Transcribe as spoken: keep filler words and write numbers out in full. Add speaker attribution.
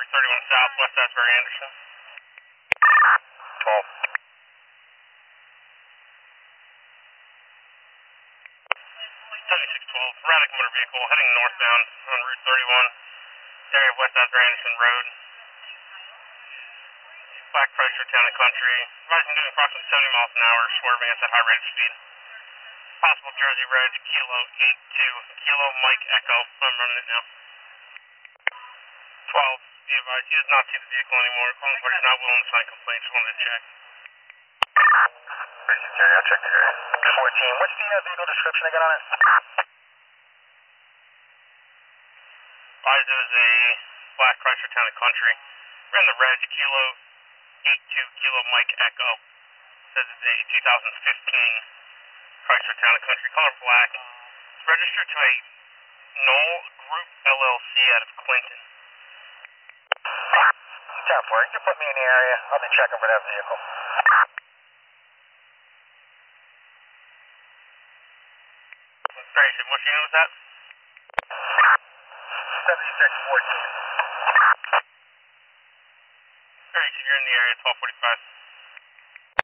Speaker 1: Route thirty-one South, West Asbury Anderson.
Speaker 2: twelve.
Speaker 1: seventy-six twelve, erratic motor vehicle heading northbound on Route thirty-one, area of West Asbury Anderson Road. Black Chrysler Town and Country, rising doing approximately seventy miles an hour, swerving at that high rate of speed. Possible Jersey Reg, Kilo eight two, Kilo Mike Echo. I'm running it now. twelve, be advised, he does not see the vehicle anymore. Calling for he's not willing to sign complaints, just wanted to check.
Speaker 2: Basic area, I'll check the area. fourteen, what's the uh, vehicle description again on it?
Speaker 1: Advised it was a Black Chrysler Town and Country. Ran the Reg, Kilo eight two, Kilo Mike Echo. Says it's a two thousand fifteen Chrysler Town and Country, color black. It's registered to a Knoll Group L L C out of Clinton.
Speaker 2: ten four, you can put me in the area. I'll be checking for that vehicle.
Speaker 1: Grayson, what unit was that?
Speaker 2: seventy-six fourteen.
Speaker 1: Grayson, you're in the area, twelve forty-five.